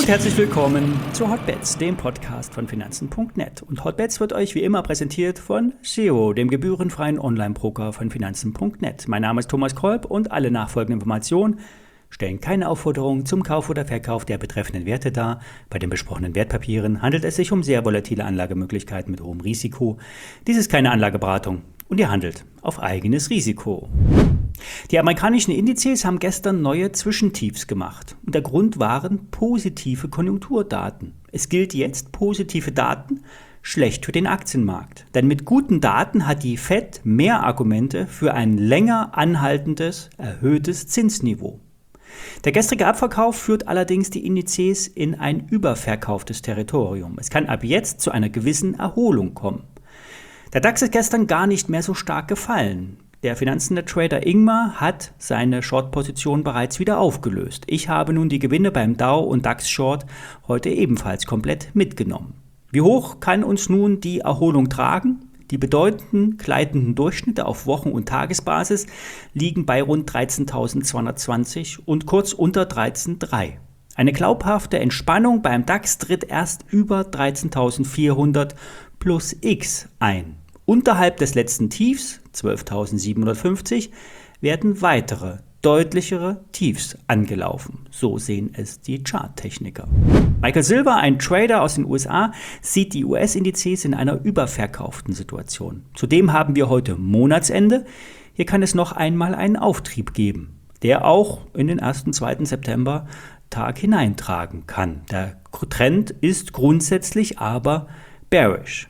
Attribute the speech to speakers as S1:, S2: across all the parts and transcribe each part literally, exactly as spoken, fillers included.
S1: und herzlich willkommen zu Hotbets, dem Podcast von Finanzen punkt net. Und Hotbets wird euch wie immer präsentiert von Xero, dem gebührenfreien Online-Broker von Finanzen punkt net. Mein Name ist Thomas Kolb und alle nachfolgenden Informationen stellen keine Aufforderung zum Kauf oder Verkauf der betreffenden Werte dar. Bei den besprochenen Wertpapieren handelt es sich um sehr volatile Anlagemöglichkeiten mit hohem Risiko. Dies ist keine Anlageberatung und ihr handelt auf eigenes Risiko. Die amerikanischen Indizes haben gestern neue Zwischentiefs gemacht. Und der Grund waren positive Konjunkturdaten. Es gilt jetzt, positive Daten schlecht für den Aktienmarkt. Denn mit guten Daten hat die Fed mehr Argumente für ein länger anhaltendes, erhöhtes Zinsniveau. Der gestrige Abverkauf führt allerdings die Indizes in ein überverkauftes Territorium. Es kann ab jetzt zu einer gewissen Erholung kommen. Der DAX ist gestern gar nicht mehr so stark gefallen. Der Finanzen-Trader Ingmar hat seine Short-Position bereits wieder aufgelöst. Ich habe nun die Gewinne beim Dow und DAX Short heute ebenfalls komplett mitgenommen. Wie hoch kann uns nun die Erholung tragen? Die bedeutenden gleitenden Durchschnitte auf Wochen- und Tagesbasis liegen bei rund dreizehntausendzweihundertzwanzig und kurz unter dreizehn Komma drei. Eine glaubhafte Entspannung beim DAX tritt erst über dreizehntausendsvierhundert plus X ein. Unterhalb des letzten Tiefs, zwölftausendsiebenhundertfünfzig, werden weitere, deutlichere Tiefs angelaufen. So sehen es die Charttechniker. Michael Silver, ein Trader aus den U S A, sieht die U S-Indizes in einer überverkauften Situation. Zudem haben wir heute Monatsende. Hier kann es noch einmal einen Auftrieb geben, der auch in den ersten, zweiten September Tag hineintragen kann. Der Trend ist grundsätzlich aber bearish.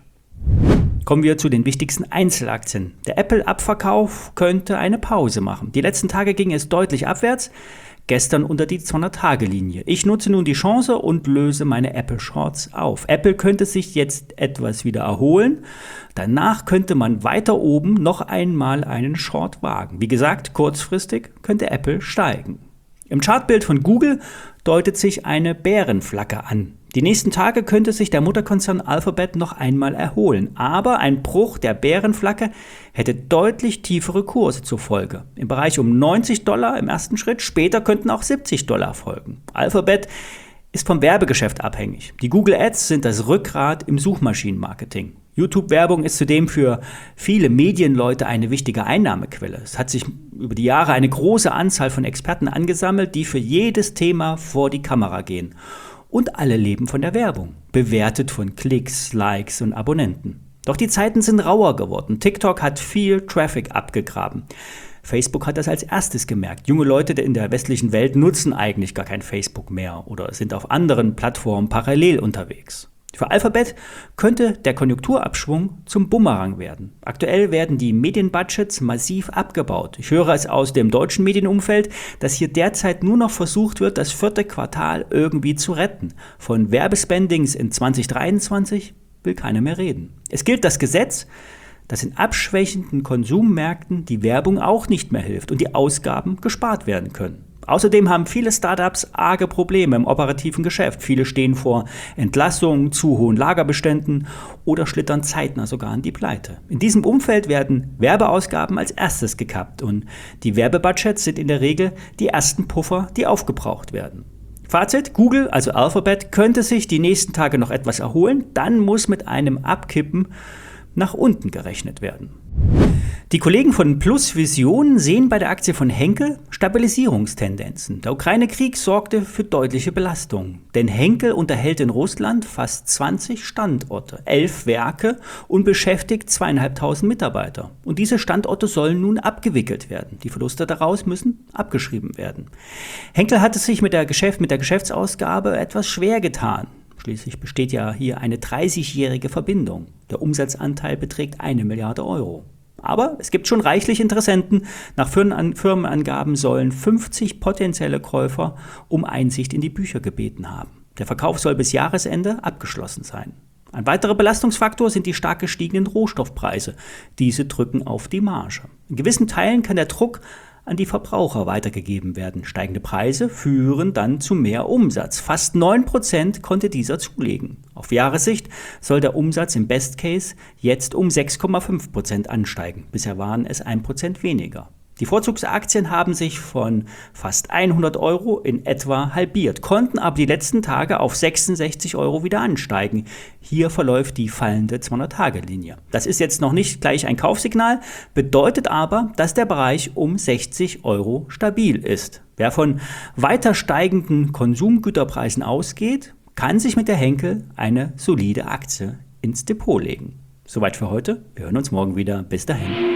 S1: Kommen wir zu den wichtigsten Einzelaktien. Der Apple-Abverkauf könnte eine Pause machen. Die letzten Tage ging es deutlich abwärts, gestern unter die zweihundert-Tage-Linie. Ich nutze nun die Chance und löse meine Apple-Shorts auf. Apple könnte sich jetzt etwas wieder erholen. Danach könnte man weiter oben noch einmal einen Short wagen. Wie gesagt, kurzfristig könnte Apple steigen. Im Chartbild von Google deutet sich eine Bärenflagge an. Die nächsten Tage könnte sich der Mutterkonzern Alphabet noch einmal erholen, aber ein Bruch der Bärenflagge hätte deutlich tiefere Kurse zur Folge. Im Bereich um neunzig Dollar im ersten Schritt, später könnten auch siebzig Dollar folgen. Alphabet ist vom Werbegeschäft abhängig. Die Google Ads sind das Rückgrat im Suchmaschinenmarketing. YouTube-Werbung ist zudem für viele Medienleute eine wichtige Einnahmequelle. Es hat sich über die Jahre eine große Anzahl von Experten angesammelt, die für jedes Thema vor die Kamera gehen. Und alle leben von der Werbung, bewertet von Klicks, Likes und Abonnenten. Doch die Zeiten sind rauer geworden. TikTok hat viel Traffic abgegraben. Facebook hat das als erstes gemerkt. Junge Leute in der westlichen Welt nutzen eigentlich gar kein Facebook mehr oder sind auf anderen Plattformen parallel unterwegs. Für Alphabet könnte der Konjunkturabschwung zum Bumerang werden. Aktuell werden die Medienbudgets massiv abgebaut. Ich höre es aus dem deutschen Medienumfeld, dass hier derzeit nur noch versucht wird, das vierte Quartal irgendwie zu retten. Von Werbespendings in zwanzig dreiundzwanzig will keiner mehr reden. Es gilt das Gesetz, dass in abschwächenden Konsummärkten die Werbung auch nicht mehr hilft und die Ausgaben gespart werden können. Außerdem haben viele Startups arge Probleme im operativen Geschäft. Viele stehen vor Entlassungen, zu hohen Lagerbeständen oder schlittern zeitnah sogar an die Pleite. In diesem Umfeld werden Werbeausgaben als erstes gekappt und die Werbebudgets sind in der Regel die ersten Puffer, die aufgebraucht werden. Fazit: Google, also Alphabet, könnte sich die nächsten Tage noch etwas erholen, dann muss mit einem Abkippen nach unten gerechnet werden. Die Kollegen von Plus Vision sehen bei der Aktie von Henkel Stabilisierungstendenzen. Der Ukraine-Krieg sorgte für deutliche Belastung, denn Henkel unterhält in Russland fast zwanzig Standorte, elf Werke und beschäftigt zweieinhalbtausend Mitarbeiter. Und diese Standorte sollen nun abgewickelt werden. Die Verluste daraus müssen abgeschrieben werden. Henkel hat es sich mit der, Geschäft, mit der Geschäftsausgabe etwas schwer getan. Schließlich besteht ja hier eine dreißigjährige Verbindung. Der Umsatzanteil beträgt eine Milliarde Euro. Aber es gibt schon reichlich Interessenten. Nach Firmenangaben sollen fünfzig potenzielle Käufer um Einsicht in die Bücher gebeten haben. Der Verkauf soll bis Jahresende abgeschlossen sein. Ein weiterer Belastungsfaktor sind die stark gestiegenen Rohstoffpreise. Diese drücken auf die Marge. In gewissen Teilen kann der Druck an die Verbraucher weitergegeben werden. Steigende Preise führen dann zu mehr Umsatz. Fast neun Prozent konnte dieser zulegen. Auf Jahressicht soll der Umsatz im Best Case jetzt um sechs Komma fünf Prozent ansteigen. Bisher waren es ein Prozent weniger. Die Vorzugsaktien haben sich von fast hundert Euro in etwa halbiert, konnten aber die letzten Tage auf sechsundsechzig Euro wieder ansteigen. Hier verläuft die fallende zweihundert-Tage-Linie. Das ist jetzt noch nicht gleich ein Kaufsignal, bedeutet aber, dass der Bereich um sechzig Euro stabil ist. Wer von weiter steigenden Konsumgüterpreisen ausgeht, kann sich mit der Henkel eine solide Aktie ins Depot legen. Soweit für heute. Wir hören uns morgen wieder. Bis dahin.